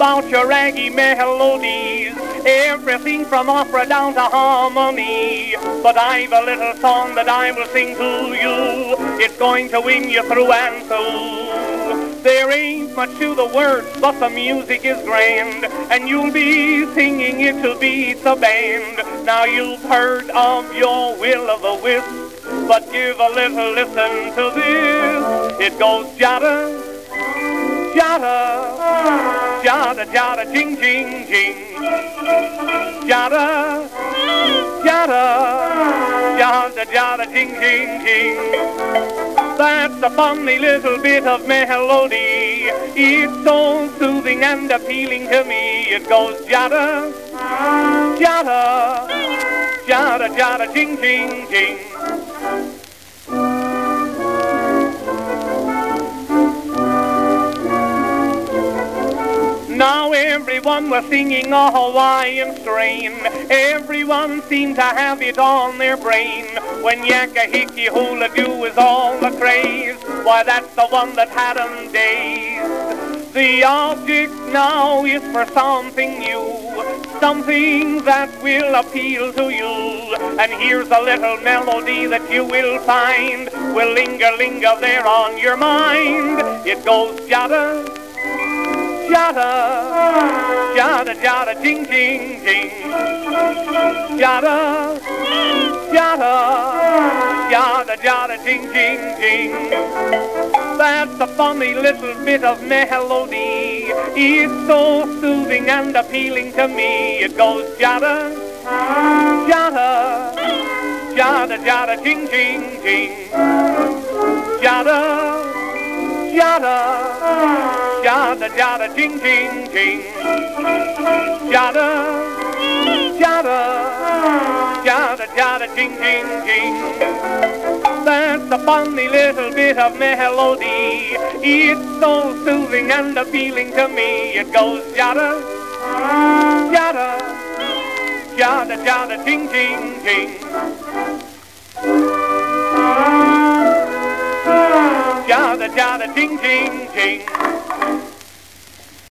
about your raggy melodies, everything from opera down to harmony. But I've a little song that I will sing to you. It's going to win you through and through. There ain't much to the words, but the music is grand, and you'll be singing it to beat the band. Now you've heard of your will-o'-the-wisp, but give a little listen to this. It goes jada, jada, jada, jada, jing, jing, jing. Jada, jada, jada, jada, jing, jing, jing. That's a funny little bit of melody. It's so soothing and appealing to me. It goes jada, jada, jada, jada, jing, jing, jing. Now everyone was singing a Hawaiian strain. Everyone seemed to have it on their brain. When Yakka Hickey Hula Doo is all the craze, why that's the one that had 'em dazed. The object now is for something new, something that will appeal to you. And here's a little melody that you will find will linger, linger there on your mind. It goes jada, jada, jada, jada, jing, jing, jing. Jada, jada, jada, jada, jing, jing, jing. That's a funny little bit of melody. It's so soothing and appealing to me. It goes jada, jada, jada, jada, jing, jing, jing. Jada, jada, jada, jada, jing, jing, jing. Jada, jada, jada, jada, jing, jing, jing. That's a funny little bit of melody. It's so soothing and appealing to me. It goes jada, jada, jada, jada, jing, jing, jing. Jada, jada, jing, jing, jing.